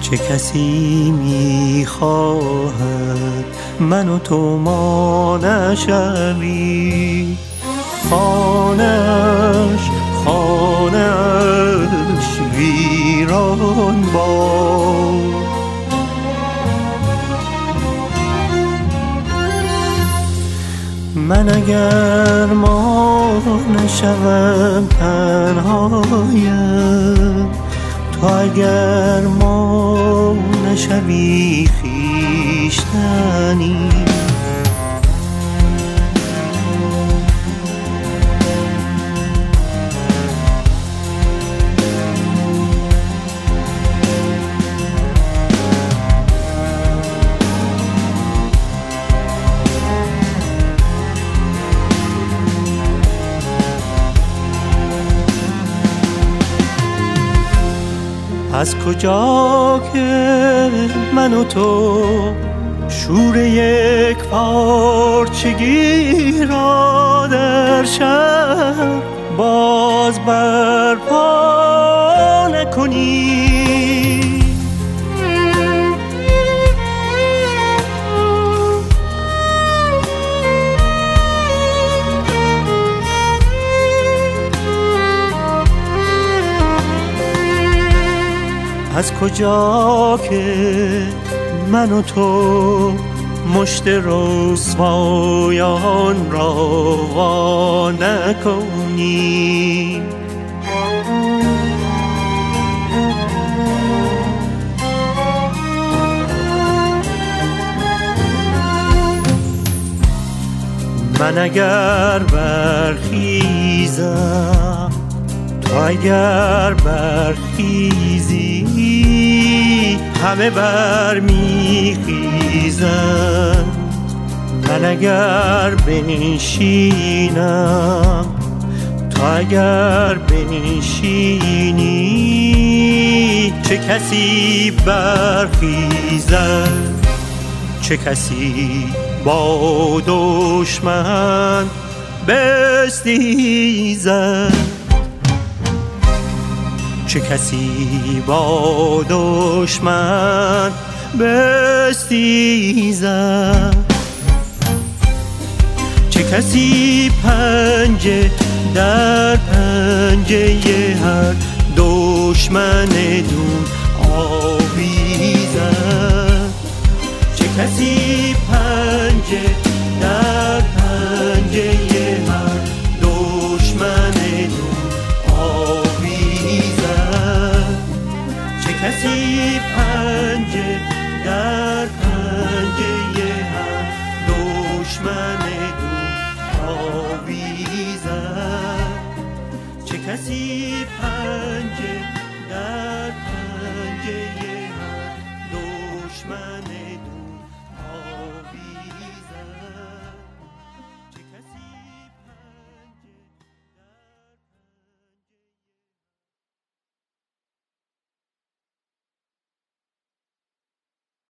چه کسی میخواهد من و تو ما نشوی؟ خانش ویران باد. من اگر ما نشوم تنهایم، تو اگر ما نشوی خویشتنی. از کجا که من و تو شور یک پارچگی را در شب باز برپا نکنی؟ از کجا که من و تو مشت رسوایان را وا نکنی؟ من اگر برخیزم، تو اگر برخیزی، همه برمیخیزند. من اگر بنشینم، تو اگر بنشینی، چه کسی برخیزد، چه کسی با دشمن بستیزد، چه کسی با دشمن بستیزد، چه کسی پنجه در پنجه هر دشمن دون آویزد، چه کسی پنجه در پنجه هر دشمن دون آویزد، چه کسی پنجه در پنجه هر دشمن دون آویزد، چه کسی